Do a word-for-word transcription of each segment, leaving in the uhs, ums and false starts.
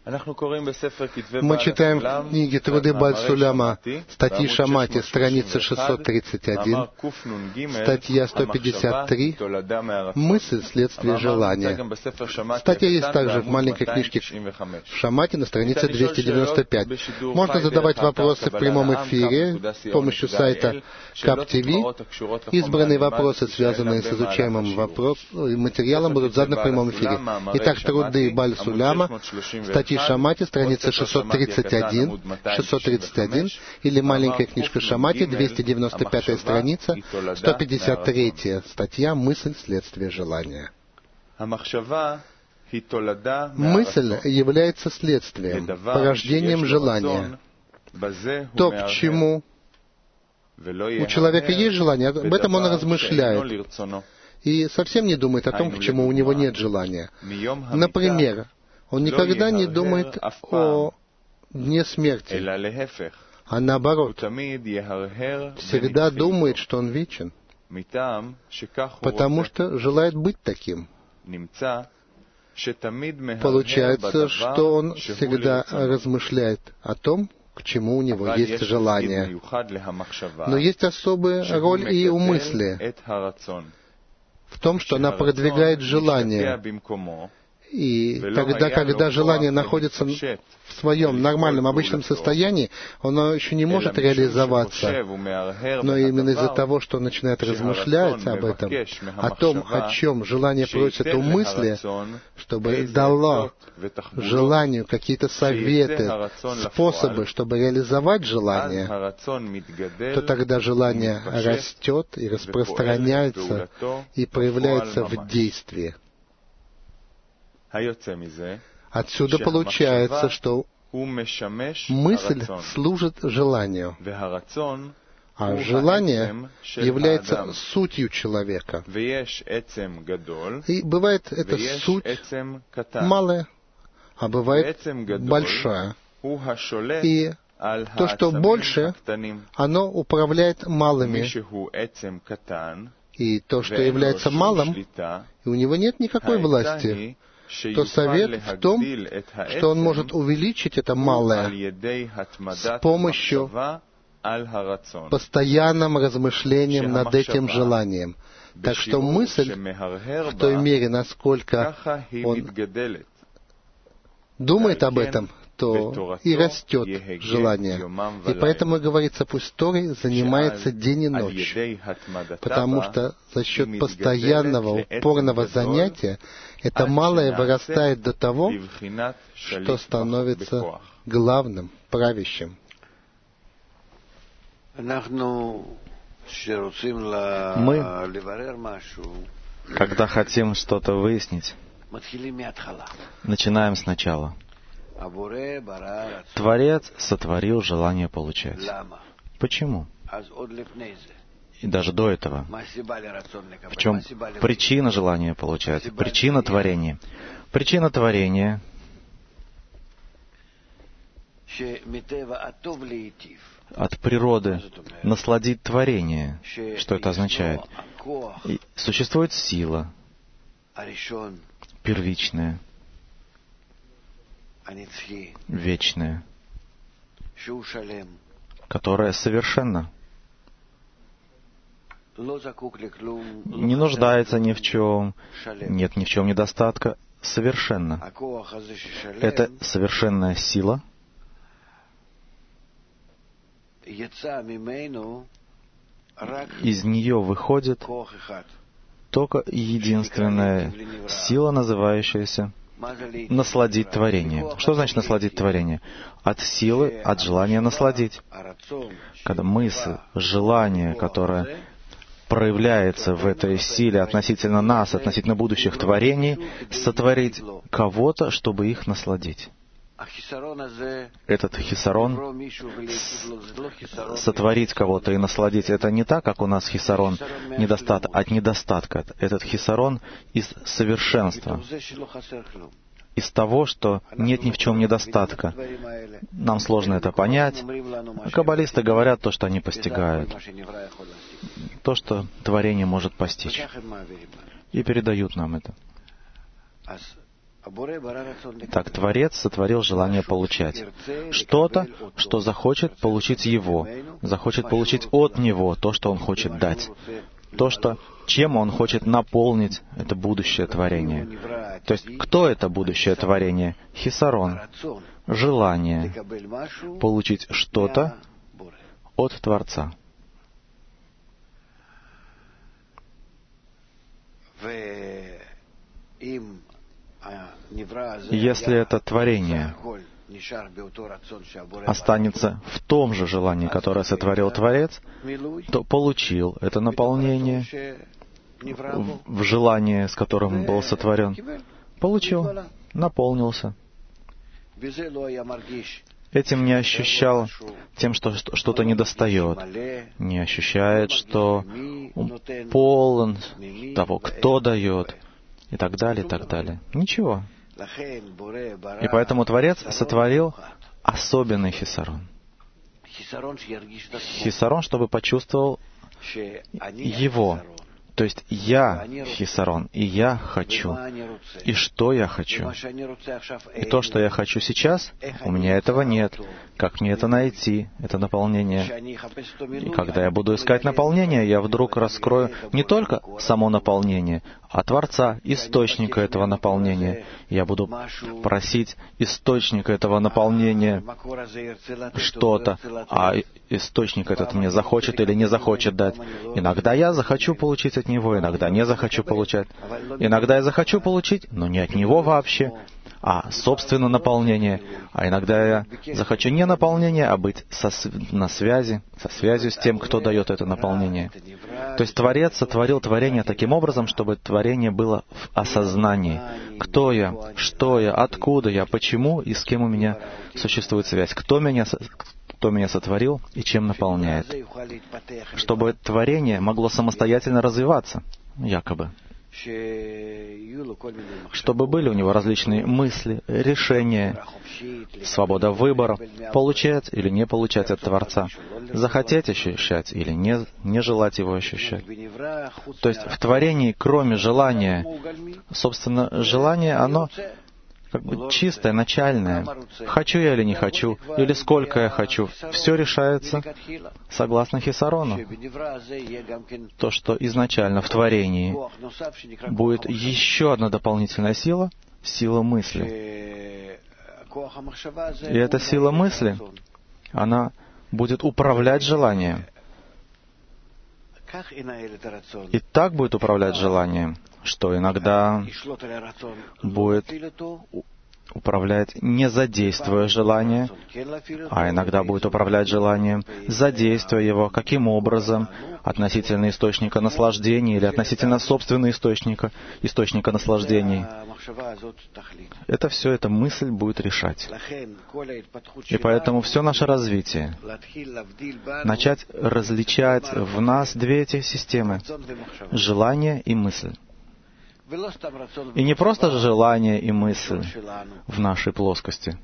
Мы читаем в книге «Труды Баль-Суляма», статьи Шамати, страница шестьсот тридцать один, статья сто пятьдесят три, «Мысль следствие желания». Статья есть также в маленькой книжке в Шамати на странице двести девяносто пять. Можно задавать вопросы в прямом эфире с помощью сайта Кап ти ви. Избранные вопросы, связанные с изучаемым вопрос... материалом, будут заданы в прямом эфире. Итак, «Труды Баль-Суляма», статьи Шамати, страница шестьсот тридцать один, шестьсот тридцать один, или маленькая книжка Шамати, двести девяносто пятая страница, сто пятьдесят третья статья «Мысль следствие желания». Мысль является следствием, порождением желания. То, к чему у человека есть желание, об этом он размышляет и совсем не думает о том, к чему у него нет желания. Например, он никогда не думает о дне смерти, а наоборот, всегда думает, что он вечен, потому что желает быть таким. Получается, что он всегда размышляет о том, к чему у него есть желание. Но есть особая роль и у мысли в том, что она продвигает желание. И тогда, когда желание находится в своем нормальном, обычном состоянии, оно еще не может реализоваться. Но именно из-за того, что он начинает размышлять об этом, о том, о чем желание просит у мысли, чтобы дало желанию какие-то советы, способы, чтобы реализовать желание, то тогда желание растет и распространяется и проявляется в действии. Отсюда получается, что мысль служит желанию, а желание является сутью человека. И бывает эта суть малая, а бывает большая. И то, что больше, оно управляет малыми. И то, что является малым, и у него нет никакой власти, то совет в том, что он может увеличить это малое с помощью постоянным размышлением над этим желанием. Так что мысль, в той мере, насколько он думает об этом, то и растет желание. И поэтому говорится, пусть Торой занимается день и ночь, потому что за счет постоянного, упорного занятия это малое вырастает до того, что становится главным, правящим. Мы, когда хотим что-то выяснить, начинаем сначала. Творец сотворил желание получать. Почему? И даже до этого. В чем причина желания получать? Причина творения. Причина творения от природы насладить творение. Что это означает? И существует сила первичная, вечная, которая совершенна, не нуждается ни в чем, нет ни в чем недостатка, совершенно. Это совершенная сила из нее выходит только единственная сила, называющаяся насладить творение. Что значит насладить творение? От силы, от желания насладить. Когда мысль, желание, которое проявляется в этой силе относительно нас, относительно будущих творений, сотворить кого-то, чтобы их насладить. Этот хисарон, сотворить кого-то и насладить, это не так, как у нас хисарон недостаток, от недостатка. Этот хисарон из совершенства, из того, что нет ни в чем недостатка. Нам сложно это понять. Каббалисты говорят то, что они постигают, то, что творение может постичь, и передают нам это. Так Творец сотворил желание получать. Что-то, что захочет получить Его, захочет получить от Него то, что Он хочет дать. То, что, чем Он хочет наполнить это будущее творение. То есть, кто это будущее творение? Хисарон. Желание получить что-то от Творца. Если это творение останется в том же желании, которое сотворил Творец, то получил это наполнение в желание, с которым был сотворен. Получил, наполнился. Этим не ощущал тем, что что-то недостает. Не ощущает, что он полон того, кто дает, и так далее, и так далее. Ничего. И поэтому Творец сотворил особенный хисарон. Хисарон, чтобы почувствовал его. То есть я хисарон, и я хочу. И что я хочу? И то, что я хочу сейчас, у меня этого нет. Как мне это найти, это наполнение? И когда я буду искать наполнение, я вдруг раскрою не только само наполнение, а Творца, источника этого наполнения. Я буду просить источника этого наполнения что-то, а источник этот мне захочет или не захочет дать. Иногда я захочу получить от него, иногда не захочу получать. Иногда я захочу получить, но не от него вообще, а собственно наполнение. А иногда я захочу не наполнение, а быть со, на связи, со связью с тем, кто дает это наполнение. То есть Творец сотворил творение таким образом, чтобы творение было в осознании. Кто я, что я, откуда я, почему и с кем у меня существует связь. Кто меня, кто меня сотворил и чем наполняет. Чтобы творение могло самостоятельно развиваться, якобы. Чтобы были у него различные мысли, решения, свобода выбора, получать или не получать от Творца, захотеть ощущать или не, не желать его ощущать. То есть в творении, кроме желания, собственно, желание, оно как бы чистое, начальное. Хочу я или не хочу, или сколько я хочу. Все решается согласно хисарону. То, что изначально в творении будет еще одна дополнительная сила, сила мысли. И эта сила мысли, она будет управлять желанием. И так будет управлять желанием, что иногда будет управлять не задействуя желание, а иногда будет управлять желанием, задействуя его, каким образом, относительно источника наслаждения или относительно собственного источника, источника наслаждений. Это все, эта мысль будет решать. И поэтому все наше развитие, начать различать в нас две эти системы — желание и мысль. И не просто желание и мысль в нашей плоскости,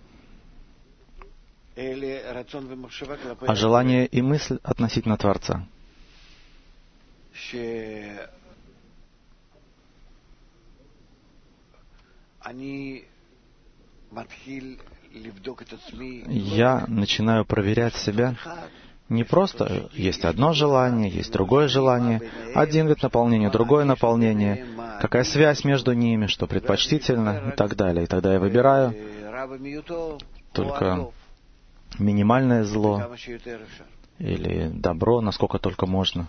а желание и мысль относительно Творца. Я начинаю проверять себя. Не просто есть одно желание, есть другое желание, один вид наполнения, другое наполнение, какая связь между ними, что предпочтительно и так далее. И тогда я выбираю только минимальное зло или добро, насколько только можно.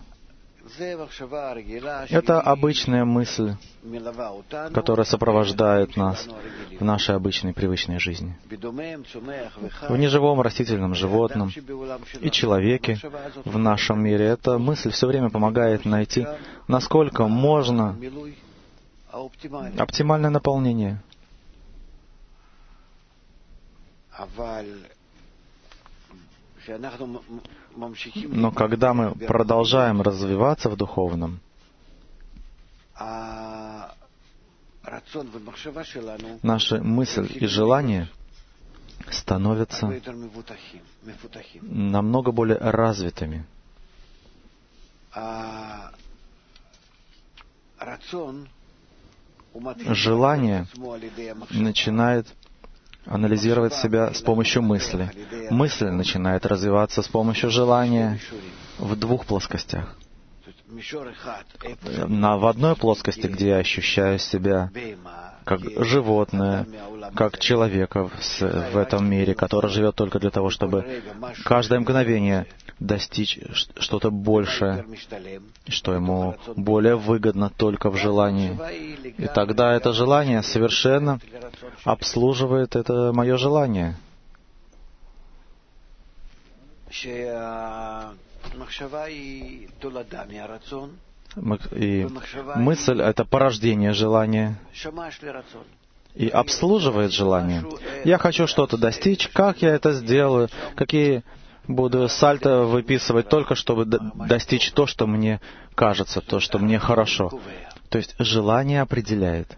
Это обычная мысль, которая сопровождает нас в нашей обычной привычной жизни. В неживом растительном животном и человеке в нашем мире эта мысль все время помогает найти, насколько можно оптимальное наполнение. Но когда мы продолжаем развиваться в духовном, наши мысли и желания становятся намного более развитыми. желание начинает анализировать себя с помощью мысли. Мысль начинает развиваться с помощью желания в двух плоскостях. На, в одной плоскости, где я ощущаю себя как животное, как человека в, в этом мире, который живет только для того, чтобы каждое мгновение достичь что-то большее, что ему более выгодно только в желании. И тогда это желание совершенно обслуживает это мое желание. И мысль — это порождение желания и обслуживает желание. Я хочу что-то достичь, как я это сделаю, какие буду сальто выписывать только, чтобы достичь то, что мне кажется, то, что мне хорошо. То есть желание определяет.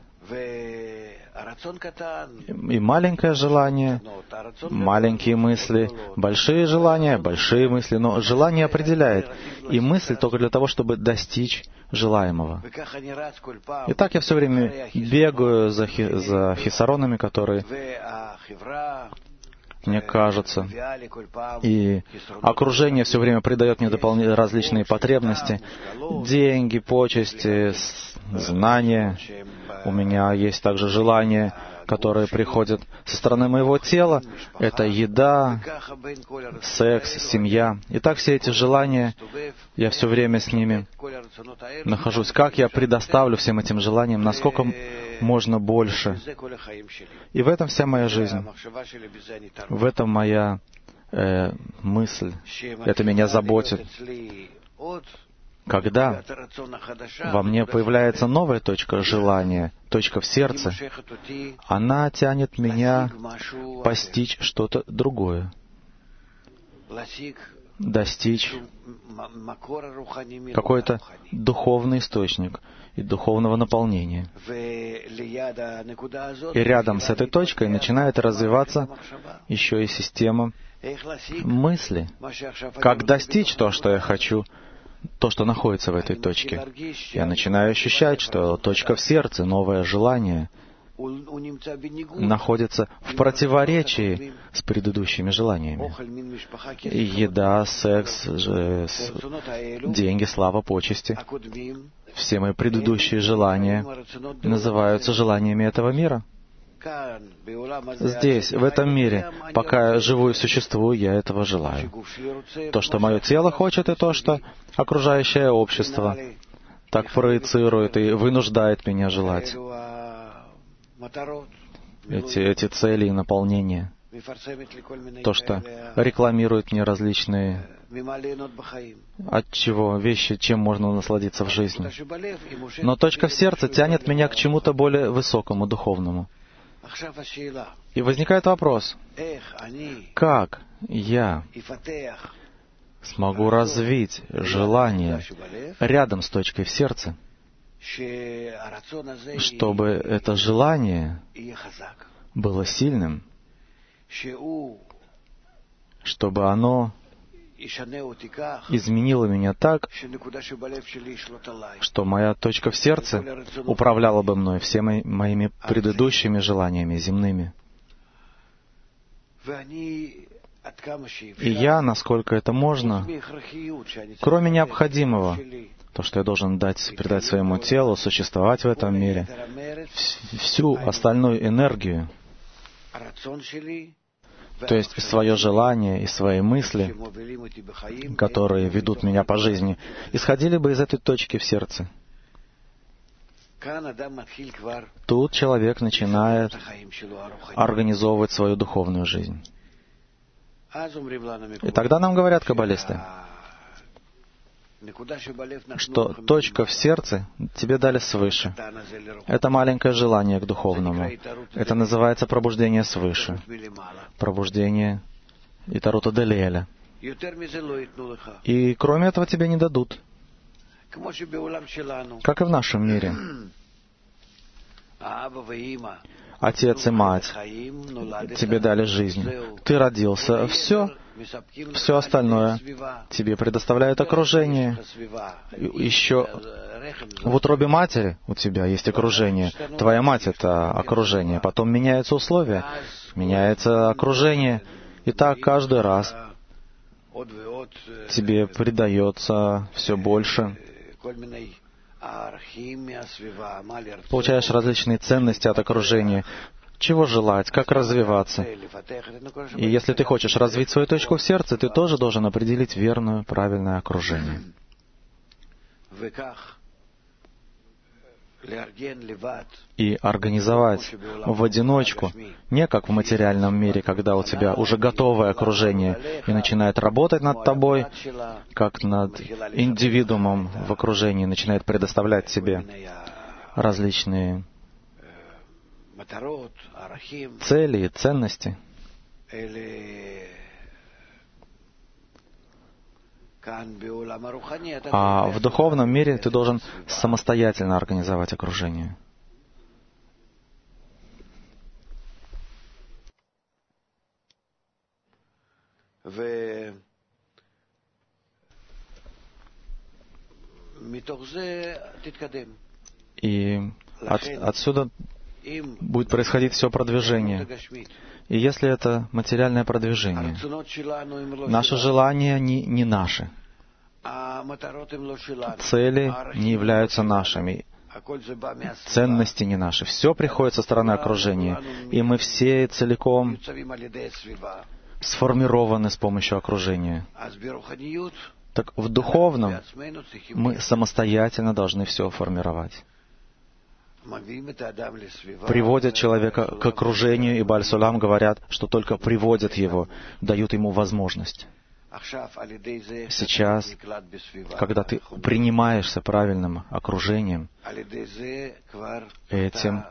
И маленькое желание, маленькие мысли, большие желания, большие мысли, но желание определяет. И мысль только для того, чтобы достичь желаемого. И так я все время бегаю за, хи, за хисаронами, которые мне кажется, и окружение все время придает мне дополнительные различные потребности, деньги, почести, знания. У меня есть также желания, которые приходят со стороны моего тела. Это еда, секс, семья. И так все эти желания, я все время с ними нахожусь. Как я предоставлю всем этим желаниям, насколько можно больше. И в этом вся моя жизнь. В этом моя э, мысль. Это меня заботит. Когда во мне появляется новая точка желания, точка в сердце, она тянет меня постичь что-то другое, достичь какой-то духовный источник и духовного наполнения. И рядом с этой точкой начинает развиваться еще и система мысли. Как достичь то, что я хочу, то, что находится в этой точке. Я начинаю ощущать, что точка в сердце, новое желание, находится в противоречии с предыдущими желаниями. И еда, секс, деньги, слава, почести. Все мои предыдущие желания называются желаниями этого мира. Здесь, в этом мире, пока я живу и существую, я этого желаю. То, что мое тело хочет, и то, что окружающее общество так проецирует и вынуждает меня желать. Эти, эти цели и наполнения. То, что рекламирует мне различные от чего вещи, чем можно насладиться в жизни. Но точка в сердце тянет меня к чему-то более высокому, духовному. И возникает вопрос, как я смогу развить желание рядом с точкой в сердце, чтобы это желание было сильным, чтобы оно изменило меня так, что моя точка в сердце управляла бы мной всеми моими предыдущими желаниями земными. И я, насколько это можно, кроме необходимого, то, что я должен дать, придать своему телу, существовать в этом мире, всю остальную энергию, то есть свое желание и свои мысли, которые ведут меня по жизни, исходили бы из этой точки в сердце. Тут человек начинает организовывать свою духовную жизнь. И тогда нам говорят каббалисты, что точка в сердце тебе дали свыше. Это маленькое желание к духовному. Это называется пробуждение свыше. Пробуждение Итарута Делиэля. И кроме этого тебе не дадут. Как и в нашем мире. Отец и мать тебе дали жизнь. Ты родился. Все. Все остальное тебе предоставляет окружение. Еще в утробе матери у тебя есть окружение. Твоя мать — это окружение. Потом меняются условия, меняется окружение. И так каждый раз тебе придается все больше. Получаешь различные ценности от окружения. Чего желать, как развиваться. И если ты хочешь развить свою точку в сердце, ты тоже должен определить верное, правильное окружение. И организовать в одиночку, не как в материальном мире, когда у тебя уже готовое окружение и начинает работать над тобой, как над индивидуумом в окружении, начинает предоставлять тебе различные цели и ценности. А в духовном мире ты должен самостоятельно организовать окружение. И от, отсюда будет происходить все продвижение. И если это материальное продвижение, наши желания не, не наши, цели не являются нашими, ценности не наши. Все приходит со стороны окружения, и мы все целиком сформированы с помощью окружения. Так в духовном мы самостоятельно должны все формировать. Приводят человека к окружению, и Бааль Сулам говорят, что только приводят его, дают ему возможность. Сейчас, когда ты принимаешься правильным окружением, этим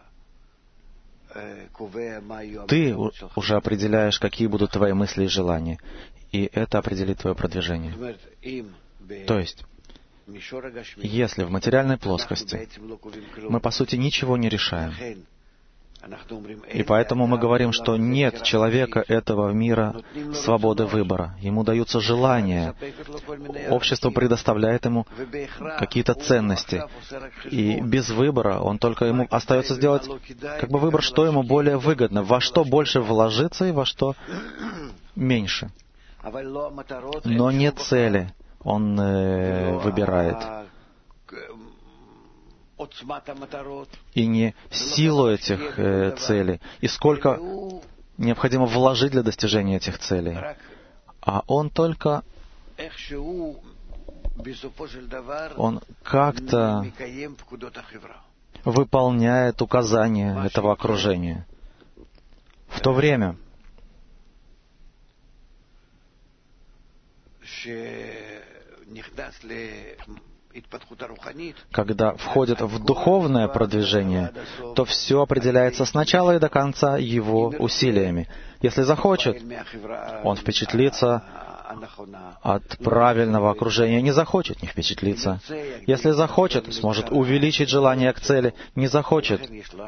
ты уже определяешь, какие будут твои мысли и желания, и это определит твое продвижение. То есть, если в материальной плоскости мы, по сути, ничего не решаем, и поэтому мы говорим, что нет человека этого мира свободы выбора. Ему даются желания. Общество предоставляет ему какие-то ценности. И без выбора он только ему остается сделать как бы выбор, что ему более выгодно, во что больше вложиться и во что меньше. Но не цели он э, выбирает. И не силу этих э, целей, и сколько необходимо вложить для достижения этих целей. А он только, он как-то выполняет указания этого окружения. В то время, когда входит в духовное продвижение, то все определяется сначала и до конца его усилиями. Если захочет, он впечатлится от правильного окружения. Не захочет, не впечатлится. Если захочет, сможет увеличить желание к цели. Не захочет,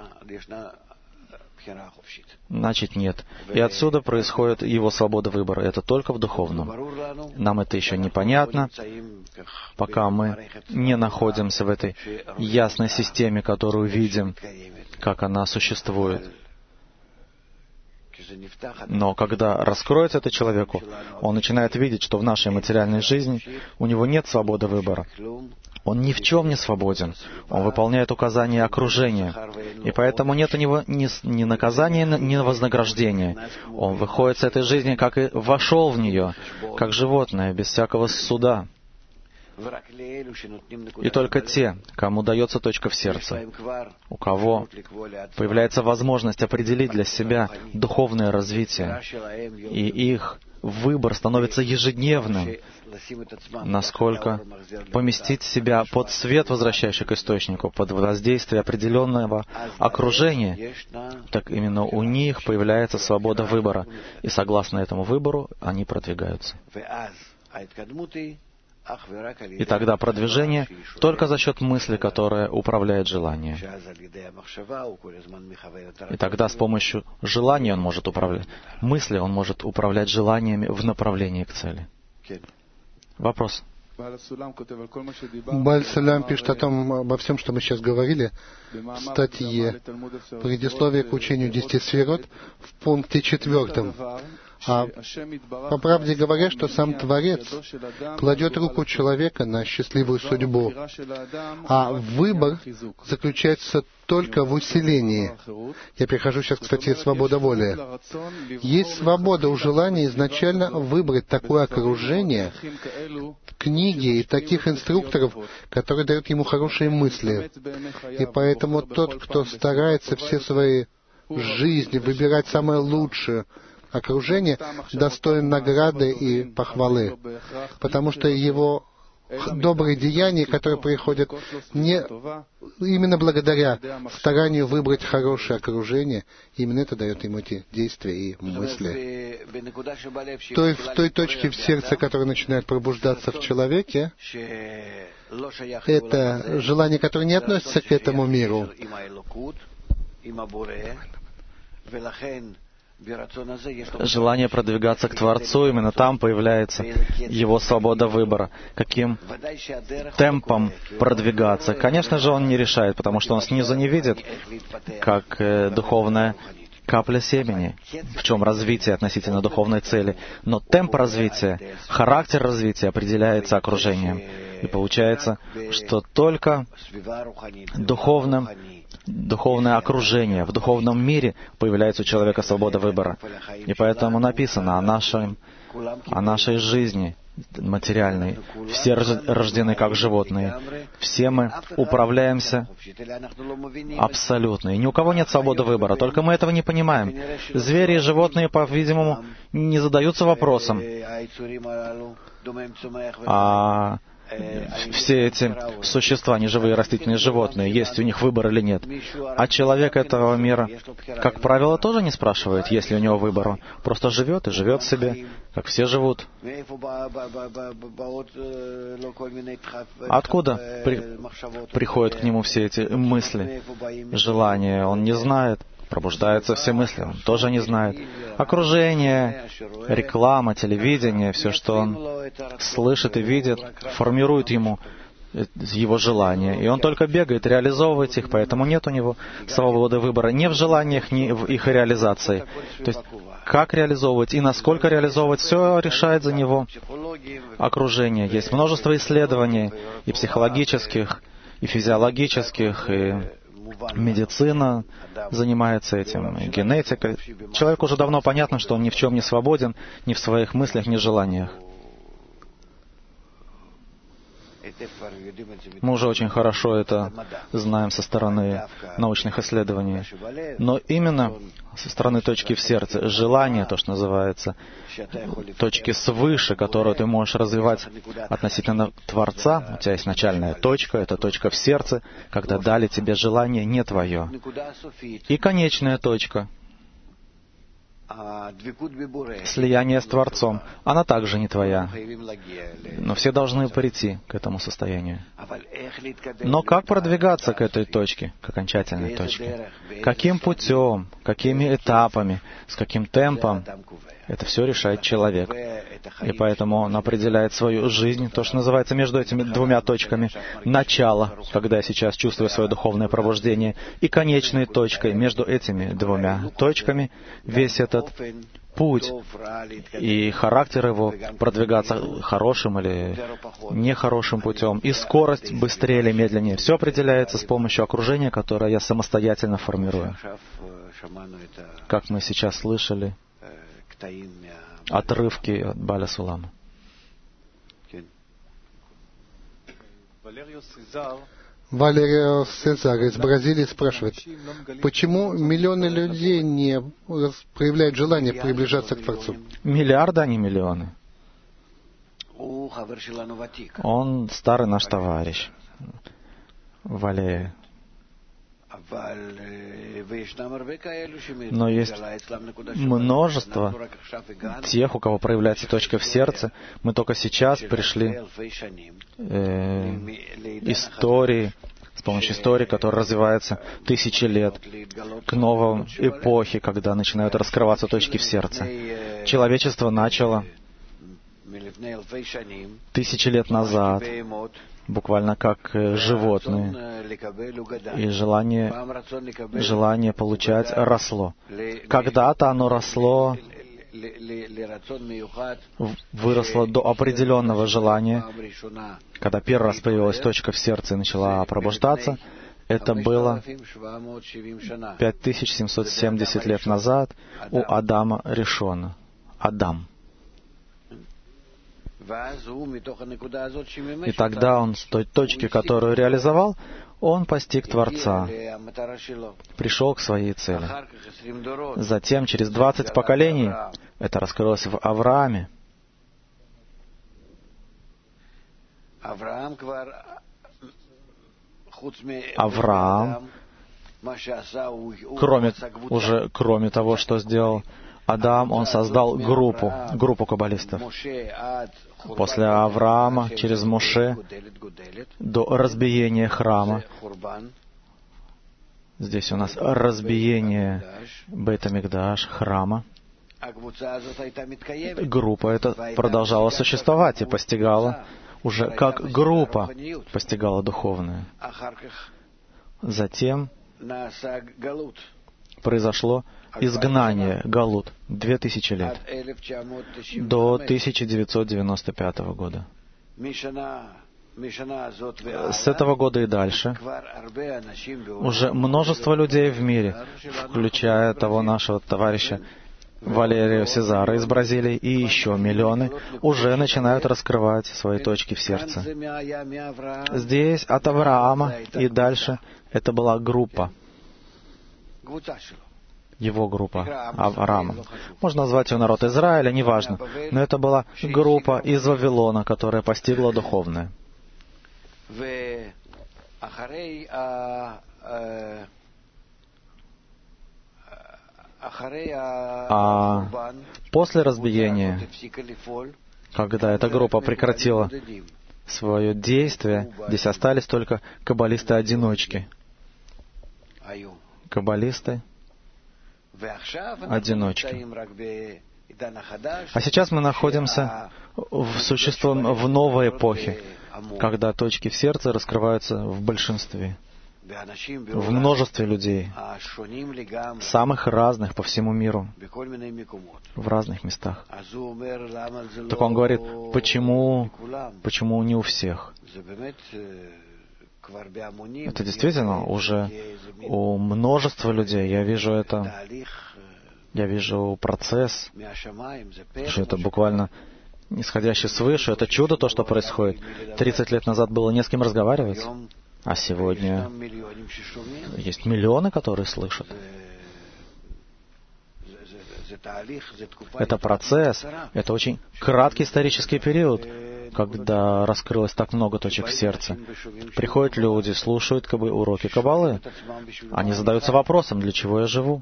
значит нет. И отсюда происходит его свобода выбора. Это только в духовном. Нам это еще непонятно, пока мы не находимся в этой ясной системе, которую видим, как она существует. Но когда раскроется это человеку, он начинает видеть, что в нашей материальной жизни у него нет свободы выбора. Он ни в чем не свободен. Он выполняет указания окружения. И поэтому нет у него ни, ни наказания, ни вознаграждения. Он выходит с этой жизни, как и вошел в нее, как животное, без всякого суда. И только те, кому дается точка в сердце, у кого появляется возможность определить для себя духовное развитие, и их выбор становится ежедневным, насколько поместить себя под свет, возвращающий к источнику, под воздействие определенного окружения, так именно у них появляется свобода выбора. И согласно этому выбору они продвигаются. И тогда продвижение только за счет мысли, которая управляет желанием. И тогда с помощью желания он может управлять. Мысли он может управлять желаниями в направлении к цели. Вопрос. Бааль Салям пишет о том, обо всем, что мы сейчас говорили, в статье «Предисловие к учению десяти сферот» в пункте четвертом. А по правде говоря, что сам Творец кладет руку человека на счастливую судьбу, а выбор заключается только в усилении. Я перехожу сейчас к статье «Свобода воли». Есть свобода у желания изначально выбрать такое окружение, книги и таких инструкторов, которые дают ему хорошие мысли. И поэтому тот, кто старается все свои жизни выбирать самое лучшее окружение, достоин награды и похвалы, потому что его добрые деяния, которые приходят не именно благодаря старанию выбрать хорошее окружение, именно это дает ему эти действия и мысли. То есть в той точке в сердце, которая начинает пробуждаться в человеке, это желание, которое не относится к этому миру. Желание продвигаться к Творцу, именно там появляется его свобода выбора. Каким темпом продвигаться? Конечно же, он не решает, потому что он снизу не видит, как э, духовная капля семени, в чем развитие относительно духовной цели. Но темп развития, характер развития определяется окружением. И получается, что только духовным духовное окружение, в духовном мире появляется у человека свобода выбора. И поэтому написано о нашей, о нашей жизни материальной. Все рождены как животные. Все мы управляемся абсолютно. И ни у кого нет свободы выбора, только мы этого не понимаем. Звери и животные, по-видимому, не задаются вопросом, а все эти существа, неживые растительные животные, есть у них выбор или нет. А человек этого мира, как правило, тоже не спрашивает, есть ли у него выбор. Он просто живет и живет себе, как все живут. Откуда при... приходят к нему все эти мысли, желания? Он не знает. Пробуждаются все мысли, он тоже не знает. Окружение, реклама, телевидение, все, что он слышит и видит, формирует ему его желания. И он только бегает, реализовывает их, поэтому нет у него свободы выбора ни в желаниях, ни в их реализации. То есть, как реализовывать и насколько реализовывать, все решает за него окружение. Есть множество исследований и психологических, и физиологических, и медицина занимается этим, и генетика. Человеку уже давно понятно, что он ни в чем не свободен, ни в своих мыслях, ни в желаниях. Мы уже очень хорошо это знаем со стороны научных исследований. Но именно со стороны точки в сердце, желание, то, что называется, точки свыше, которую ты можешь развивать относительно Творца. У тебя есть начальная точка, это точка в сердце, когда дали тебе желание не твое. И конечная точка, слияние с Творцом, она также не твоя. Но все должны прийти к этому состоянию. Но как продвигаться к этой точке, к окончательной точке? Каким путем, какими этапами, с каким темпом? Это все решает человек. И поэтому он определяет свою жизнь, то, что называется между этими двумя точками. Начало, когда я сейчас чувствую свое духовное пробуждение, и конечной точкой между этими двумя точками весь этот путь и характер его продвигаться хорошим или нехорошим путем, и скорость быстрее или медленнее. Все определяется с помощью окружения, которое я самостоятельно формирую. Как мы сейчас слышали, отрывки от Бааля Сулама. Валерио Сезар из Бразилии спрашивает, почему миллионы людей не проявляют желание приближаться к Творцу? Миллиарды, а не миллионы. Он старый наш товарищ, Валерий. Но есть множество тех, у кого проявляется точка в сердце. Мы только сейчас пришли э, истории, с помощью истории, которая развивается тысячи лет, к новой эпохе, когда начинают раскрываться точки в сердце. Человечество начало тысячи лет назад, буквально как животные, и желание, желание получать росло. Когда-то оно росло, выросло до определенного желания. Когда первый раз появилась точка в сердце и начала пробуждаться, это было пять тысяч семьсот семьдесят лет назад у Адама Ришона. Адам. И тогда он с той точки, которую реализовал, он постиг Творца, пришел к своей цели. Затем, через двадцать поколений, это раскрылось в Аврааме. Авраам, кроме, уже, кроме того, что сделал Адам, он создал группу, группу каббалистов. После Авраама, через Моше, до разбиения храма. Здесь у нас разбиение Бейт-Амикдаш, храма. Группа эта продолжала существовать и постигала, уже как группа постигала духовное. Затем произошло изгнание, галут, две тысячи лет, до тысяча девятьсот девяносто пятого года. С этого года и дальше уже множество людей в мире, включая того нашего товарища Валерио Сезара из Бразилии и еще миллионы, уже начинают раскрывать свои точки в сердце. Здесь от Авраама и дальше это была группа. Его группа Авраама. Можно назвать ее народ Израиля, неважно. Но это была группа из Вавилона, которая постигла духовное. А после разбиения, когда эта группа прекратила свое действие, здесь остались только каббалисты-одиночки. Каббалисты одиночки. А сейчас мы находимся в существом в новой эпохе, когда точки в сердце раскрываются в большинстве, в множестве людей, самых разных по всему миру, в разных местах. Так он говорит, почему, почему не у всех? Это действительно уже у множества людей. Я вижу это, я вижу процесс, что это буквально исходящий свыше. Это чудо, то, что происходит. Тридцать лет назад было не с кем разговаривать, а сегодня есть миллионы, которые слышат. Это процесс, это очень краткий исторический период, когда раскрылось так много точек в сердце. Приходят люди, слушают как бы, уроки Каббалы. Они задаются вопросом, для чего я живу?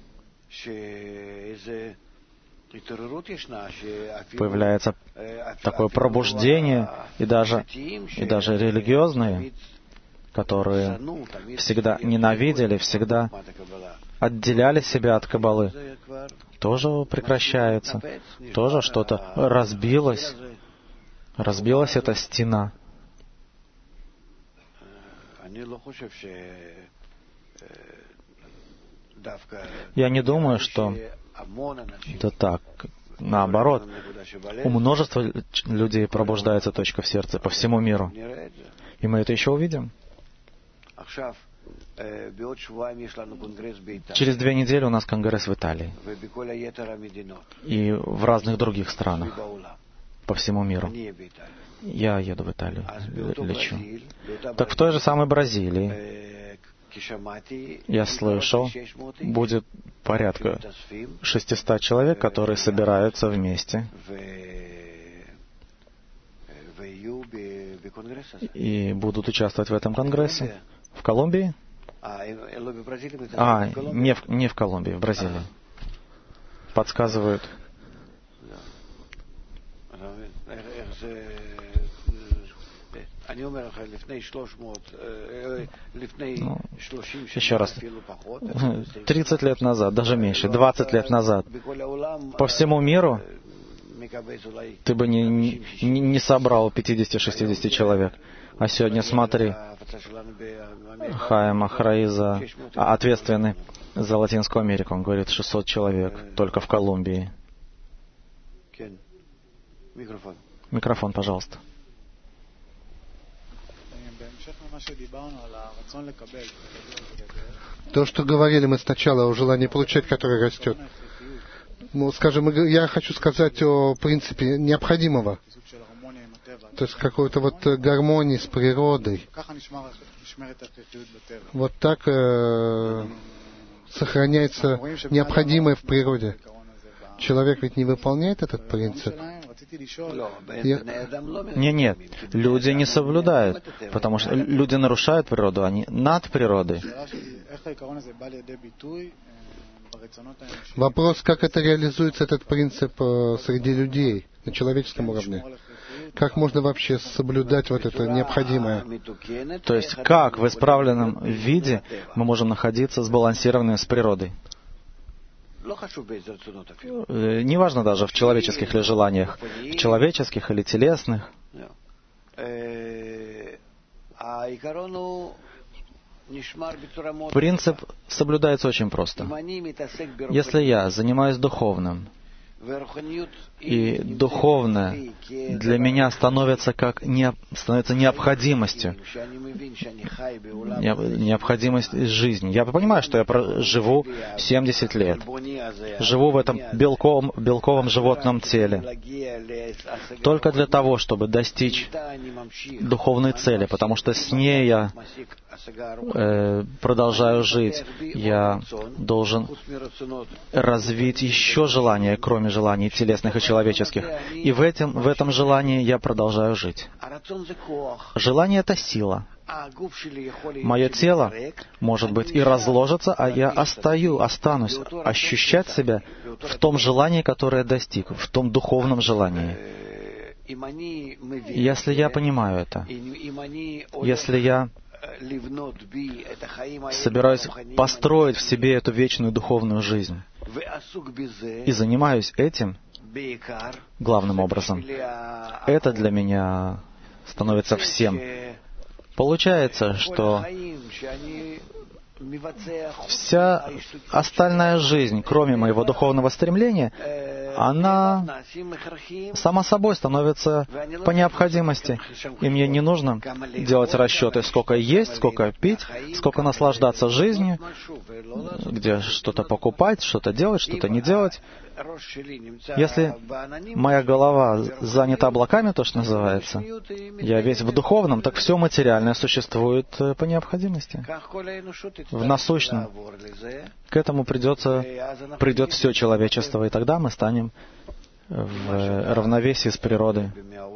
Появляется такое пробуждение, и даже, и даже религиозные, которые всегда ненавидели, всегда отделяли себя от Каббалы, тоже прекращается, тоже что-то разбилось. Разбилась эта стена. Я не думаю, что это так. Наоборот, у множества людей пробуждается точка в сердце по всему миру. И мы это еще увидим. Через две недели у нас конгресс в Италии и в разных других странах по всему миру. Я еду в Италию, лечу. Так в той же самой Бразилии, я слышал, будет порядка шестисот человек, которые собираются вместе и будут участвовать в этом конгрессе. В Колумбии? А, не в, не в Колумбии, в Бразилии. Подсказывают. Ну, еще раз. тридцать лет назад, даже меньше, двадцать лет назад. По всему миру ты бы не, не, не собрал пятьдесят-шестьдесят человек. А сегодня смотри, Хайм Ахраиза, ответственный за Латинскую Америку, он говорит, шестьсот человек только в Колумбии. Микрофон, пожалуйста. То, что говорили мы сначала о желании получать, которое растет. Ну, скажем, я хочу сказать о принципе необходимого. То есть какой-то вот гармонии с природой. Вот так э, сохраняется необходимое в природе. Человек ведь не выполняет этот принцип. Я... Нет, нет, люди не соблюдают, потому что люди нарушают природу, они над природой. Вопрос, как это реализуется, этот принцип среди людей, на человеческом уровне. Как можно вообще соблюдать вот это необходимое? То есть, как в исправленном виде мы можем находиться сбалансированными с природой? Неважно даже в человеческих ли желаниях, в человеческих или телесных. Принцип соблюдается очень просто. Если я занимаюсь духовным, и духовное для меня становится как не, становится необходимостью, необходимость жизни. Я понимаю, что я живу семьдесят лет, живу в этом белковом, белковом животном теле, только для того, чтобы достичь духовной цели, потому что с ней я э, продолжаю жить. Я должен развить еще желания, кроме желаний телесных и человеческих. И в этом, в этом желании я продолжаю жить. Желание — это сила. Мое тело, может быть, и разложится, а я остаю, останусь ощущать себя в том желании, которое достиг, в том духовном желании. Если я понимаю это, если я собираюсь построить в себе эту вечную духовную жизнь и занимаюсь этим главным образом, это для меня становится всем. Получается, что вся остальная жизнь, кроме моего духовного стремления, она сама собой становится по необходимости. И мне не нужно делать расчеты, сколько есть, сколько пить, сколько наслаждаться жизнью, где что-то покупать, что-то делать, что-то не делать. Если моя голова занята облаками, то, что называется, я весь в духовном, так все материальное существует по необходимости. В насущном. К этому придется, придет все человечество, и тогда мы станем в равновесии с природой.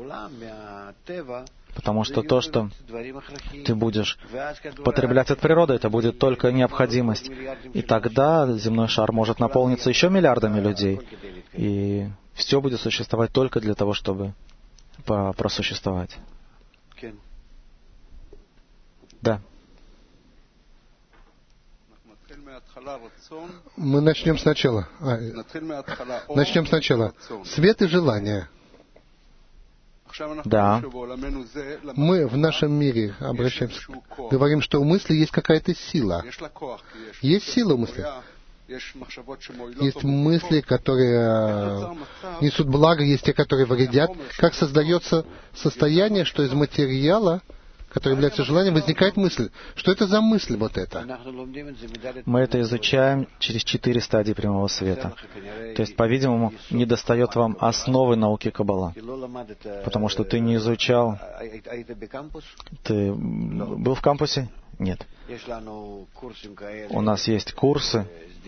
Потому что то, что ты будешь потреблять от природы, это будет только необходимость. И тогда земной шар может наполниться еще миллиардами людей. И все будет существовать только для того, чтобы просуществовать. Да. Мы начнем сначала. А, начнем сначала. Свет и желание. Да. Мы в нашем мире обращаемся, говорим, что у мысли есть какая-то сила. Есть сила у мысли. Есть мысли, которые несут благо, есть те, которые вредят. Как создается состояние, что из материала, который является желанием, возникает мысль. Что это за мысль вот это? Мы это изучаем через четыре стадии прямого света. То есть, по-видимому, недостает вам основы науки Каббала. Потому что ты не изучал... Ты был в кампусе? Нет. У нас есть курсы,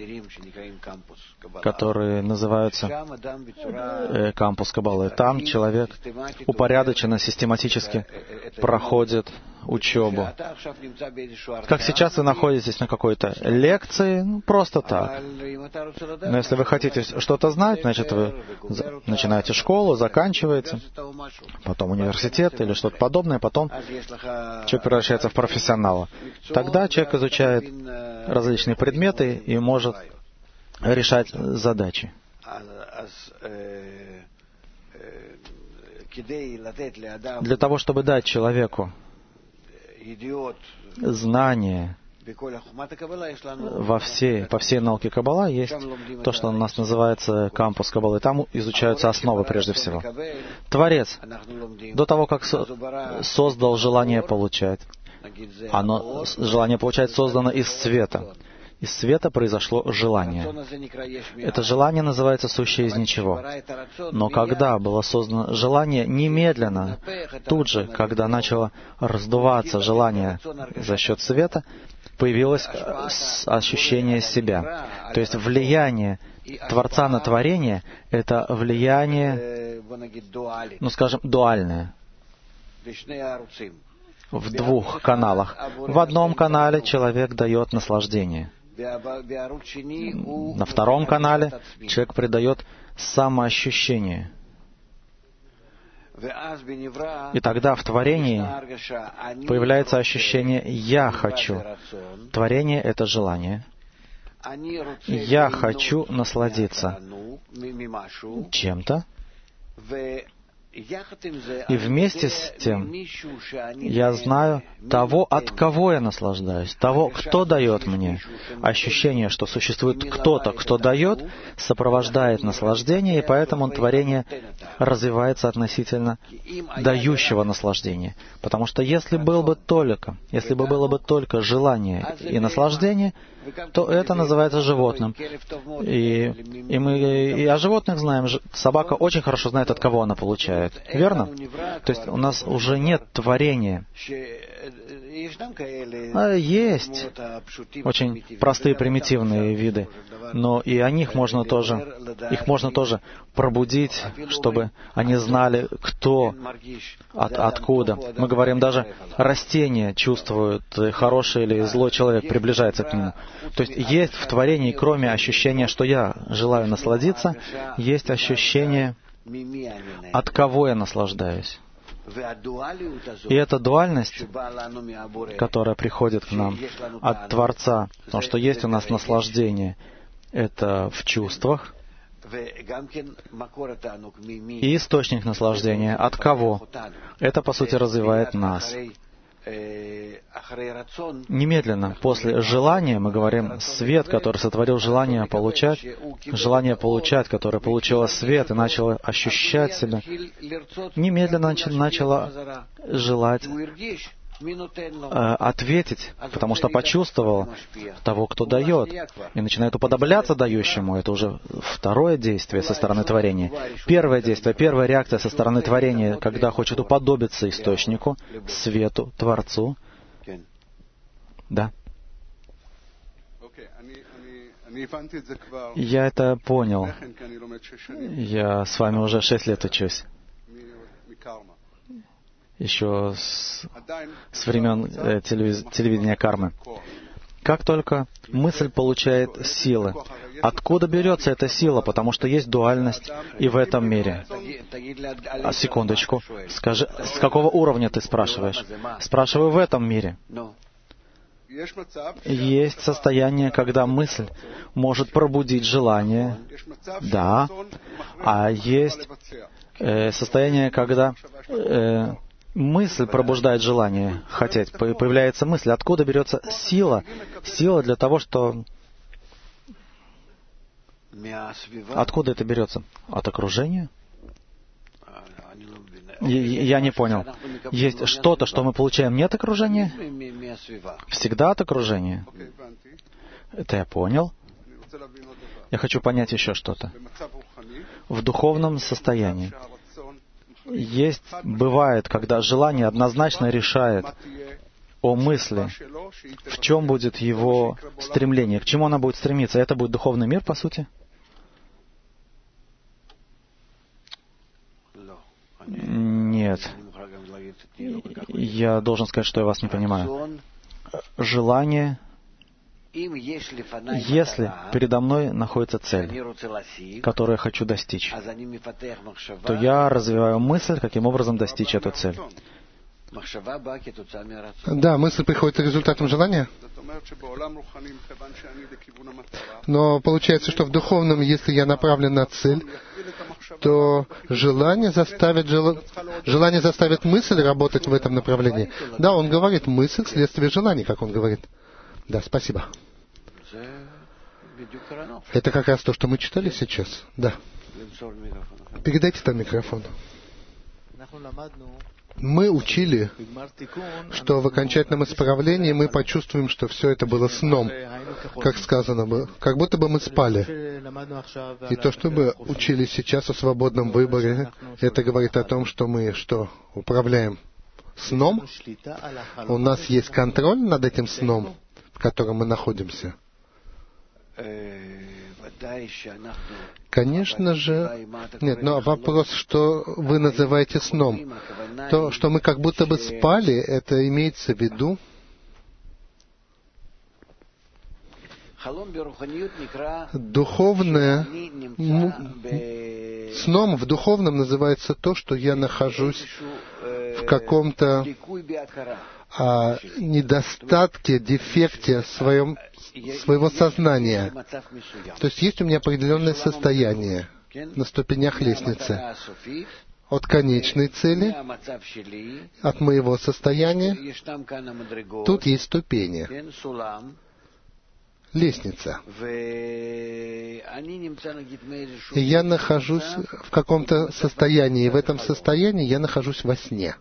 которые называются э, кампус Каббалы. Там человек упорядоченно, систематически проходит учебу. Как сейчас вы находитесь на какой-то лекции, ну, просто так. Но если вы хотите что-то знать, значит, вы начинаете школу, заканчиваете, потом университет или что-то подобное, потом человек превращается в профессионала. Тогда человек изучает различные предметы и может решать задачи. Для того, чтобы дать человеку знание во всей, по всей науке Каббала, есть то, что у нас называется кампус Каббалы. Там изучаются основы прежде всего. Творец, до того, как со- создал желание получать, оно, желание получать создано из света. Из света произошло желание. Это желание называется «сущее из ничего». Но когда было создано желание, немедленно, тут же, когда начало раздуваться желание за счет света, появилось ощущение себя. То есть влияние Творца на творение — это влияние, ну скажем, дуальное. В двух каналах. В одном канале человек дает наслаждение. На втором канале человек придает самоощущение. И тогда в творении появляется ощущение «я хочу». Творение — это желание. Я хочу насладиться чем-то. И вместе с тем я знаю того, от кого я наслаждаюсь, того, кто дает мне. Ощущение, что существует кто-то, кто дает, сопровождает наслаждение, и поэтому творение развивается относительно дающего наслаждения. Потому что если был бы только, если бы было бы только желание и наслаждение, то это называется животным. И, и мы и о животных знаем. Собака очень хорошо знает, от кого она получает. Верно? То есть у нас уже нет творения. А есть очень простые, примитивные виды, но и о них можно тоже, их можно тоже пробудить, чтобы они знали, кто, от, откуда. Мы говорим, даже растения чувствуют, хороший или злой человек приближается к нему. То есть есть в творении, кроме ощущения, что я желаю насладиться, есть ощущение, от кого я наслаждаюсь. И эта дуальность, которая приходит к нам от Творца, потому что есть у нас наслаждение, это в чувствах, и источник наслаждения от кого? Это, по сути, развивает нас. Немедленно после желания, мы говорим, свет, который сотворил желание получать, желание получать, которое получило свет и начало ощущать себя, немедленно начало желать э, ответить, потому что почувствовал того, кто дает, и начинает уподобляться дающему. Это уже второе действие со стороны творения. Первое действие, первая реакция со стороны творения, когда хочет уподобиться источнику, свету, Творцу. Да. Я это понял. Я с вами уже шесть лет учусь. Еще с, с времен э, телевиз, телевидения кармы. Как только мысль получает силы, откуда берется эта сила? Потому что есть дуальность и в этом мире. А, секундочку. Скажи, с какого уровня ты спрашиваешь? Спрашиваю в этом мире. Есть состояние, когда мысль может пробудить желание. Да. А есть э, состояние, когда э, мысль пробуждает желание хотеть. Появляется мысль. Откуда берется сила? Сила для того, что... Откуда это берется? От окружения? Я не понял. Есть что-то, что мы получаем не от окружения? Всегда от окружения. Это я понял. Я хочу понять еще что-то. В духовном состоянии есть, бывает, когда желание однозначно решает о мысли, в чем будет его стремление, к чему она будет стремиться. Это будет духовный мир, по сути? Нет. Я должен сказать, что я вас не понимаю. Желание, если передо мной находится цель, которую я хочу достичь, то я развиваю мысль, каким образом достичь эту цель. Да, мысль приходит результатом желания. Но получается, что в духовном, если я направлен на цель, то желание заставит, жел... желание заставит мысль работать в этом направлении. Да, он говорит, мысль следствие желания, как он говорит. Да, спасибо. Это как раз то, что мы читали сейчас. Да. Передайте там микрофон. Мы учили, что в окончательном исправлении мы почувствуем, что все это было сном, как сказано было, как будто бы мы спали. И то, что мы учили сейчас о свободном выборе, это говорит о том, что мы что, управляем сном? У нас есть контроль над этим сном, в котором мы находимся? Конечно же, нет, но вопрос, что вы называете сном. То, что мы как будто бы спали, это имеется в виду. Духовное, сном в духовном называется то, что я нахожусь в каком-то а, недостатке, дефекте своем, своего сознания. То есть есть у меня определенное состояние на ступенях лестницы. От конечной цели, от моего состояния, тут есть ступени. Лестница. И я нахожусь в каком-то состоянии, и в этом состоянии я нахожусь во сне.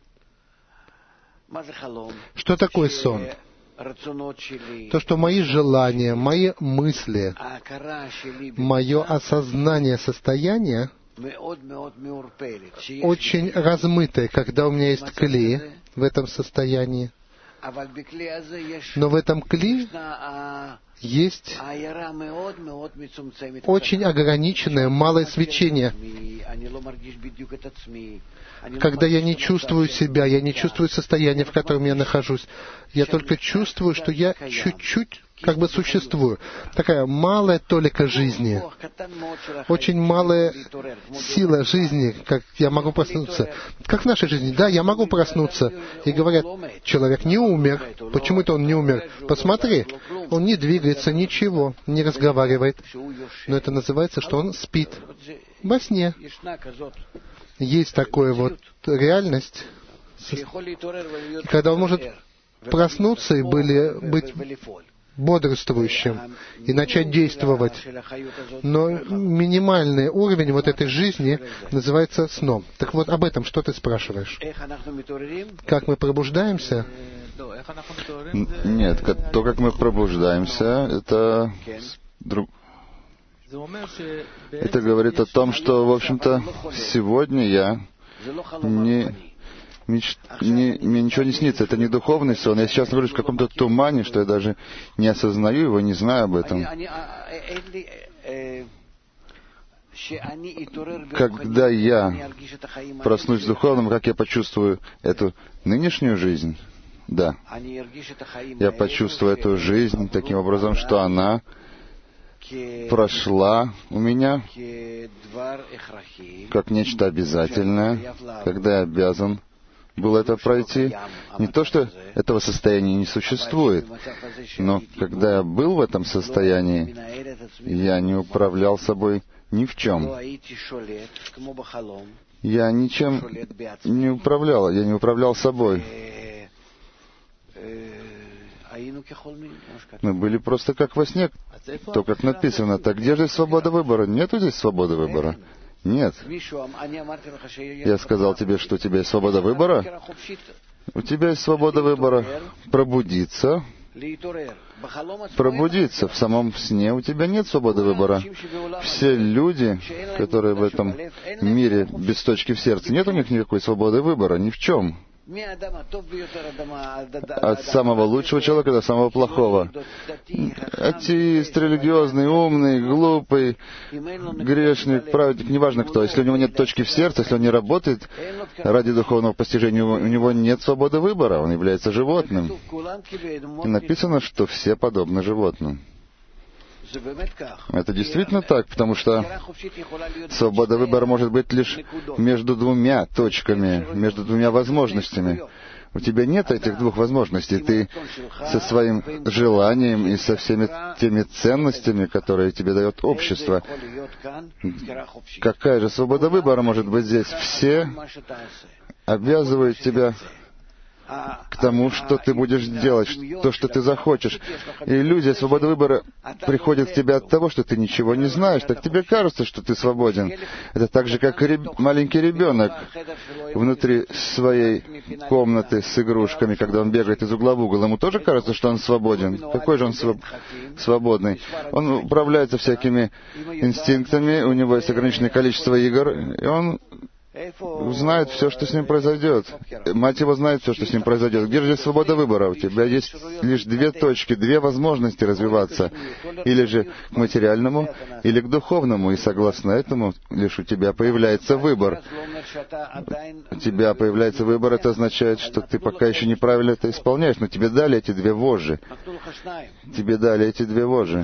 Что такое сон? То, что мои желания, мои мысли, мое осознание состояния очень размытое, когда у меня есть кли в этом состоянии. Но в этом кли есть очень ограниченное, малое свечение. Когда я не чувствую себя, я не чувствую состояние, в котором я нахожусь. Я только чувствую, что я чуть-чуть как бы существую. Такая малая толика жизни. Очень малая сила жизни, как я могу проснуться. Как в нашей жизни. Да, я могу проснуться. И говорят, человек не умер. Почему-то он не умер. Посмотри, он не двигается, ничего, не разговаривает. Но это называется, что он спит. Во сне. Есть такая вот реальность, когда он может проснуться и были, быть бодрствующим и начать действовать. Но минимальный уровень вот этой жизни называется сном. Так вот, об этом что ты спрашиваешь? Как мы пробуждаемся? Нет, то, как мы пробуждаемся, это друг... Это говорит о том, что, в общем-то, сегодня я не, меч... не, мне ничего не снится. Это не духовный сон. Я сейчас нахожусь в каком-то тумане, что я даже не осознаю его, не знаю об этом. Когда я проснусь духовным, как я почувствую эту нынешнюю жизнь? Да. Я почувствую эту жизнь таким образом, что она прошла у меня как нечто обязательное, когда я обязан был это пройти. Не то, что этого состояния не существует, но когда я был в этом состоянии, я не управлял собой ни в чем. Я ничем не управлял, я не управлял собой. Мы были просто как во сне, то, как написано. Так где же свобода выбора? Нету здесь свободы выбора. Нет. Я сказал тебе, что у тебя есть свобода выбора. У тебя есть свобода выбора пробудиться. Пробудиться. В самом сне у тебя нет свободы выбора. Все люди, которые в этом мире без точки в сердце, нет у них никакой свободы выбора, ни в чем. От самого лучшего человека до самого плохого. Атеист, религиозный, умный, глупый, грешник, праведник, неважно кто. Если у него нет точки в сердце, если он не работает ради духовного постижения, у него нет свободы выбора, он является животным. И написано, что все подобны животным. Это действительно так, потому что свобода выбора может быть лишь между двумя точками, между двумя возможностями. У тебя нет этих двух возможностей. Ты со своим желанием и со всеми теми ценностями, которые тебе дает общество. Какая же свобода выбора может быть здесь? Все обязывают тебя к тому, что ты будешь делать, то, что ты захочешь. И иллюзия свободы выбора приходит к тебе от того, что ты ничего не знаешь. Так тебе кажется, что ты свободен. Это так же, как реб... маленький ребенок внутри своей комнаты с игрушками, когда он бегает из угла в угол. Ему тоже кажется, что он свободен. Какой же он своб... свободный? Он управляется всякими инстинктами, у него есть ограниченное количество игр, и он знает все, что с ним произойдет. Мать его знает все, что с ним произойдет. Где же здесь свобода выбора? У тебя есть лишь две точки, две возможности развиваться. Или же к материальному, или к духовному. И согласно этому, лишь у тебя появляется выбор. У тебя появляется выбор, это означает, что ты пока еще неправильно это исполняешь. Но тебе дали эти две вожжи. Тебе дали эти две вожжи.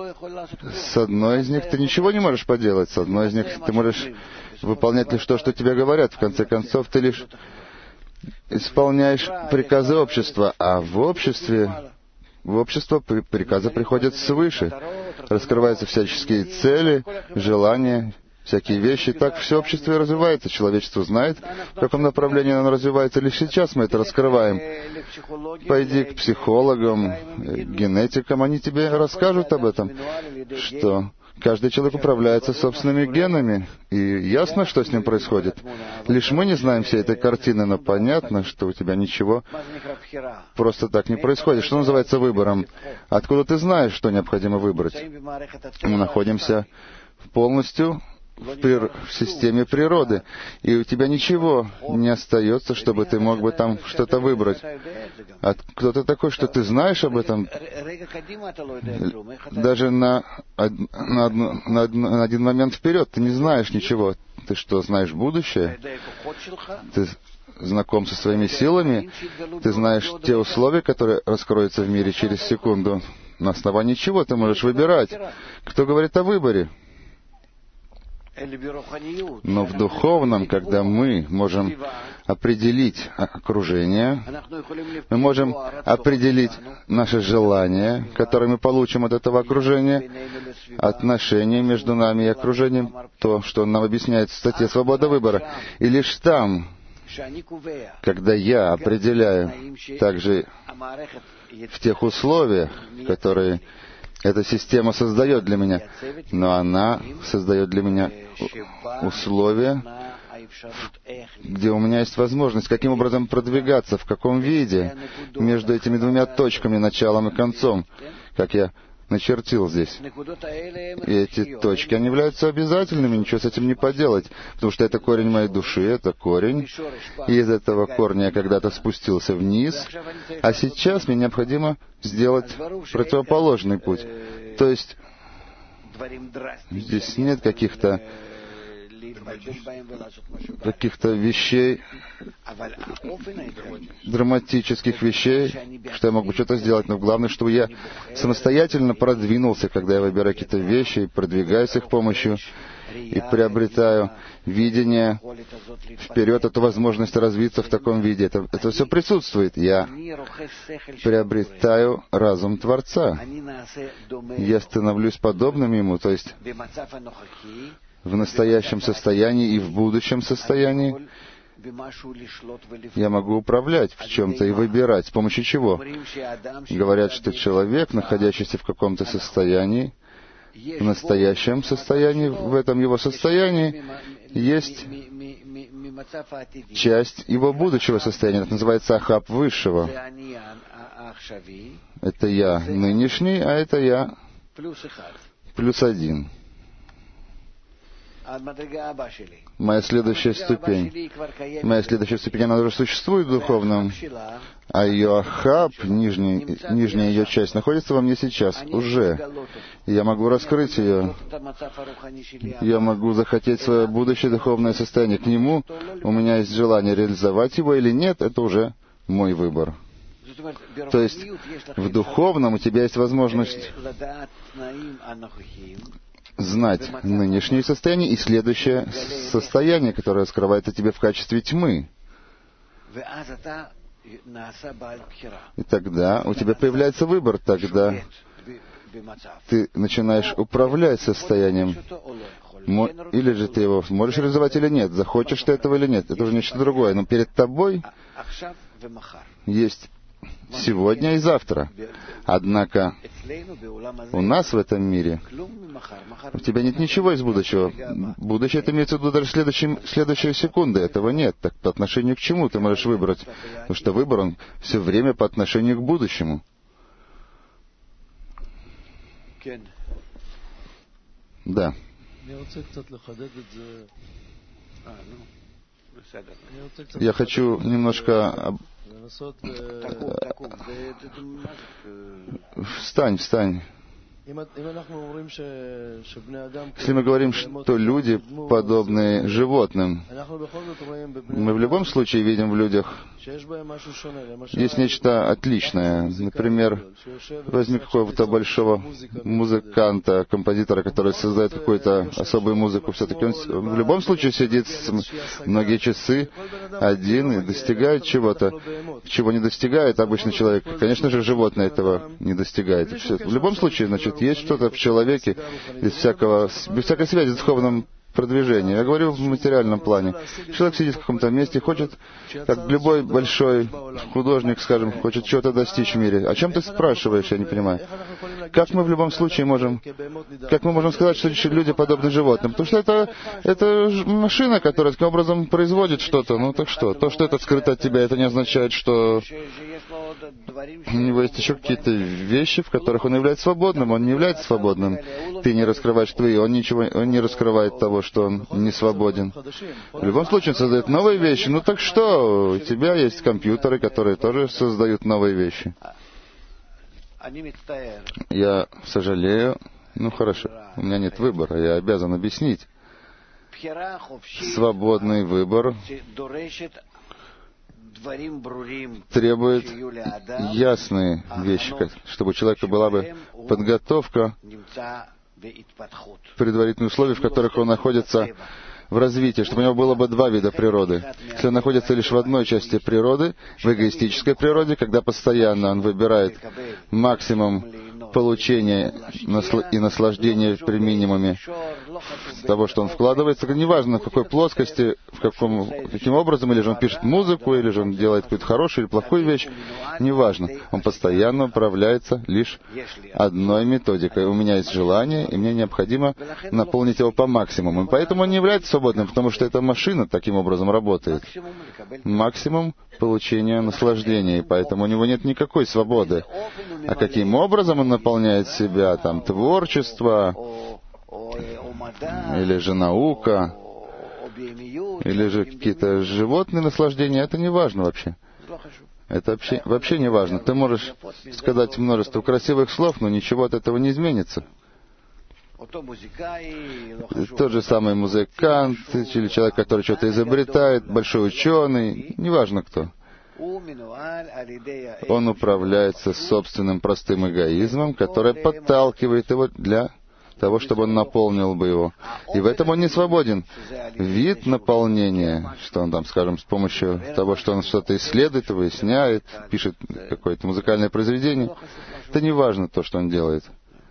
С одной из них ты ничего не можешь поделать. С одной из них ты можешь выполнять лишь то, что тебе говорят. В конце концов, ты лишь исполняешь приказы общества, а в обществе, в общество приказы приходят свыше. Раскрываются всяческие цели, желания, всякие вещи. Так все общество и развивается. Человечество знает, в каком направлении оно развивается. Лишь сейчас мы это раскрываем. Пойди к психологам, генетикам, они тебе расскажут об этом, что каждый человек управляется собственными генами, и ясно, что с ним происходит. Лишь мы не знаем всей этой картины, но понятно, что у тебя ничего просто так не происходит. Что называется выбором? Откуда ты знаешь, что необходимо выбрать? Мы находимся полностью в, прир... в системе природы, и у тебя ничего не остается, чтобы ты мог бы там что-то выбрать. А кто ты такой, что ты знаешь об этом? Даже на, од... на, одну... на, од... на один момент вперед ты не знаешь ничего. Ты что, знаешь будущее? Ты знаком со своими силами? Ты знаешь те условия, которые раскроются в мире через секунду? На основании чего ты можешь выбирать? Кто говорит о выборе? Но в духовном, когда мы можем определить окружение, мы можем определить наши желания, которые мы получим от этого окружения, отношения между нами и окружением, то, что он нам объясняет в статье «Свобода выбора». И лишь там, когда я определяю также в тех условиях, которые эта система создает для меня, но она создает для меня условия, где у меня есть возможность, каким образом продвигаться, в каком виде, между этими двумя точками, началом и концом, как я начертил здесь. И эти точки, они являются обязательными, ничего с этим не поделать, потому что это корень моей души, это корень, и из этого корня я когда-то спустился вниз, а сейчас мне необходимо сделать противоположный путь. То есть здесь нет каких-то каких-то вещей, драматических вещей, что я мог бы что-то сделать, но главное, чтобы я самостоятельно продвинулся, когда я выбираю какие-то вещи и продвигаю с их помощью, и приобретаю видение вперед, эту возможность развиться в таком виде. Это, это все присутствует. Я приобретаю разум Творца. Я становлюсь подобным Ему, то есть в настоящем состоянии и в будущем состоянии я могу управлять в чем-то и выбирать. С помощью чего? Говорят, что человек, находящийся в каком-то состоянии, в настоящем состоянии, в этом его состоянии есть часть его будущего состояния. Это называется ахаб высшего. Это я нынешний, а это я плюс один. Моя следующая ступень. Моя следующая ступень, она уже существует в духовном, а ее ахаб, нижний, нижняя ее часть, находится во мне сейчас, уже. Я могу раскрыть ее. Я могу захотеть свое будущее духовное состояние к нему. У меня есть желание реализовать его или нет, это уже мой выбор. То есть в духовном у тебя есть возможность знать нынешнее состояние и следующее состояние, которое скрывается тебе в качестве тьмы. И тогда у тебя появляется выбор, тогда ты начинаешь управлять состоянием. Или же ты его можешь реализовать или нет, захочешь ты этого или нет, это уже нечто другое. Но перед тобой есть сегодня и завтра. Однако у нас в этом мире у тебя нет ничего из будущего. Будущее это имеется в виду даже следующие, следующие секунды. Этого нет. Так по отношению к чему ты можешь выбрать? Потому что выбор, он все время по отношению к будущему. Да. Я хочу немножко... Встань, встань. Если мы говорим, что люди подобны животным, мы в любом случае видим в людях есть нечто отличное. Например, возьми какого-то большого музыканта, композитора, который создает какую-то особую музыку. Все-таки он в любом случае сидит многие часы один и достигает чего-то, чего не достигает обычный человек. Конечно же, животное этого не достигает. В любом случае, значит, есть что-то в человеке без всякого, без всякой связи с духовным продвижением. Я говорю в материальном плане. Человек сидит в каком-то месте, хочет, как любой большой художник, скажем, хочет чего-то достичь в мире. О чем ты спрашиваешь, я не понимаю. Как мы в любом случае можем, как мы можем сказать, что люди подобны животным? Потому что это, это машина, которая таким образом производит что-то. Ну так что? То, что это скрыто от тебя, это не означает, что у него есть еще какие-то вещи, в которых он является свободным. Он не является свободным. Ты не раскрываешь твои, он ничего, он не раскрывает того, что он не свободен. В любом случае он создает новые вещи. Ну так что? У тебя есть компьютеры, которые тоже создают новые вещи. Я сожалею. Ну хорошо, у меня нет выбора, я обязан объяснить. Свободный выбор требует ясные вещи, чтобы у человека была бы подготовка, предварительные условия, в которых он находится в развитии, чтобы у него было бы два вида природы. Если он находится лишь в одной части природы, в эгоистической природе, когда постоянно он выбирает максимум получения и наслаждения при минимуме того, что он вкладывается, неважно, в какой плоскости, в каком, каким образом, или же он пишет музыку, или же он делает какую-то хорошую или плохую вещь, неважно. Он постоянно управляется лишь одной методикой. У меня есть желание, и мне необходимо наполнить его по максимуму. И поэтому он не является свободным, потому что эта машина таким образом работает. Максимум получения наслаждения, и поэтому у него нет никакой свободы. А каким образом он наполняет себя, там, творчество, или же наука, или же какие-то животные наслаждения, это не важно вообще. Это вообще, вообще не важно. Ты можешь сказать множество красивых слов, но ничего от этого не изменится. Тот же самый музыкант, или человек, который что-то изобретает, большой ученый, неважно кто. Он управляется собственным простым эгоизмом, который подталкивает его для того, чтобы он наполнил бы его. И в этом он не свободен. Вид наполнения, что он там, скажем, с помощью того, что он что-то исследует, выясняет, пишет какое-то музыкальное произведение, это не важно то, что он делает.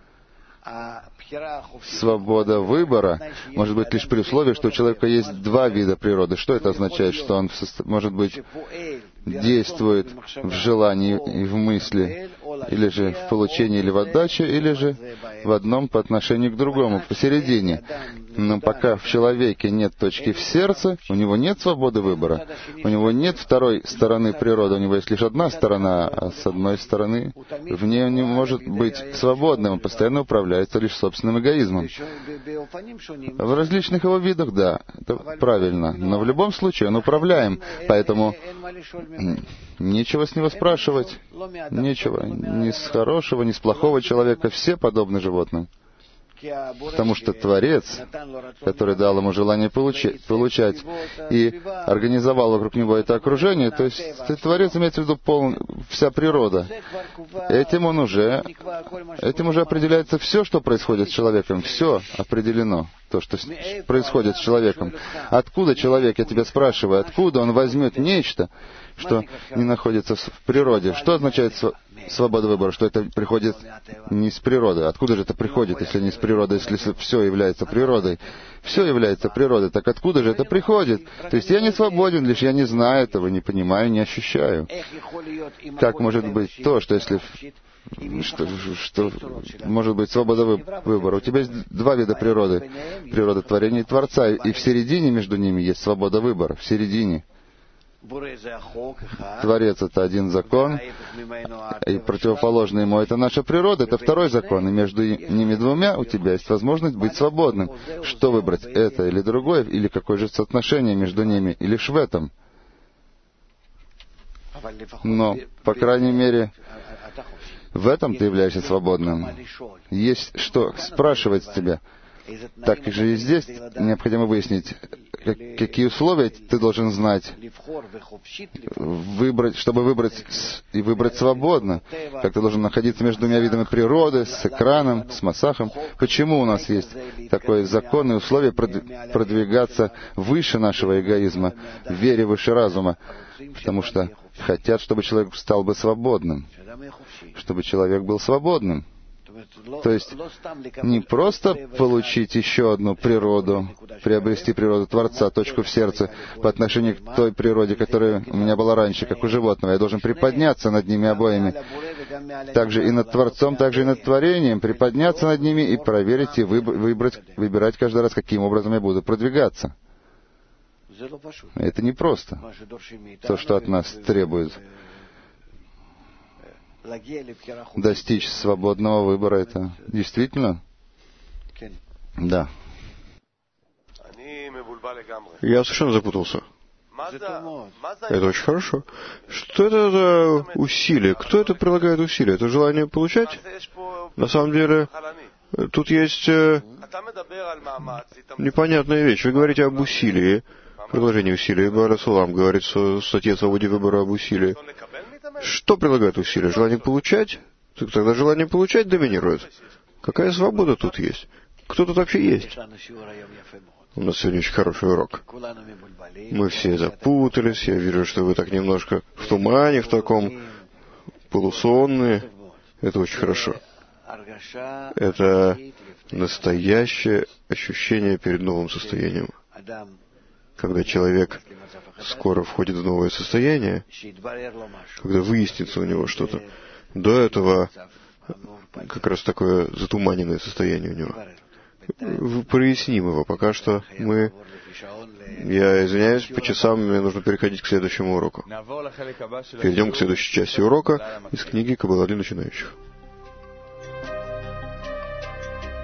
Свобода выбора может быть лишь при условии, что у человека есть два вида природы. Что это означает? Что он, может быть, действует в желании и в мысли, или же в получении или в отдаче, или же в одном по отношению к другому, посередине. Но пока в человеке нет точки в сердце, у него нет свободы выбора. У него нет второй стороны природы, у него есть лишь одна сторона, а с одной стороны в ней он не может быть свободным, он постоянно управляется лишь собственным эгоизмом. В различных его видах, да, это правильно, но в любом случае он управляем, поэтому нечего с него спрашивать, нечего, ни с хорошего, ни с плохого человека, все подобны животным. Потому что Творец, который дал ему желание получать, получать и организовал вокруг него это окружение, то есть Творец имеется в виду пол, вся природа. Этим он уже, этим уже определяется все, что происходит с человеком. Все определено, то, что происходит с человеком. Откуда человек, я тебя спрашиваю, откуда он возьмет нечто, что не находится в природе? Что означает свобода выбора? Что это приходит не из природы? Откуда же это приходит, если не из природы, если все является природой? Все является природой, так откуда же это приходит? То есть я не свободен, лишь я не знаю этого, не понимаю, не ощущаю. Как может быть то, что если... Что, что может быть свобода выбора? У тебя есть два вида природы. Природа творения и Творца. И в середине между ними есть свобода выбора. В середине. Творец — это один закон, и противоположный ему — это наша природа, это второй закон, и между ними двумя у тебя есть возможность быть свободным. Что выбрать, это или другое, или какое же соотношение между ними, и лишь в этом. Но, по крайней мере, в этом ты являешься свободным. Есть что спрашивать с тебя. Так же и здесь необходимо выяснить, как, какие условия ты должен знать, выбрать, чтобы выбрать и выбрать свободно, как ты должен находиться между двумя видами природы, с экраном, с масахом. Почему у нас есть такое законное условие продвигаться выше нашего эгоизма, в вере выше разума? Потому что хотят, чтобы человек стал бы свободным, чтобы человек был свободным. То есть не просто получить еще одну природу, приобрести природу Творца, точку в сердце по отношению к той природе, которая у меня была раньше, как у животного. Я должен приподняться над ними обоими. Также и над Творцом, также и над Творением. Приподняться над ними и проверить, и выбрать, выбирать каждый раз, каким образом я буду продвигаться. Это непросто. То, что от нас требует. Достичь свободного выбора, это действительно? Да. Я совершенно запутался. Это очень хорошо. Что это за усилие? Кто это прилагает усилия? Это желание получать? На самом деле, тут есть э, непонятная вещь. Вы говорите об усилии, приложении усилий. Бара Салам говорит в статье о свободе выбора об усилии. Что прилагает усилия? Желание получать? Тогда желание получать доминирует. Какая свобода тут есть? Кто тут вообще есть? У нас сегодня очень хороший урок. Мы все запутались. Я вижу, что вы так немножко в тумане, в таком полусонные. Это очень хорошо. Это настоящее ощущение перед новым состоянием. Когда человек скоро входит в новое состояние, когда выяснится у него что-то. До этого как раз такое затуманенное состояние у него. Проясним его. Пока что мы... Я извиняюсь, по часам мне нужно переходить к следующему уроку. Перейдем к следующей части урока из книги «Каббала для начинающих».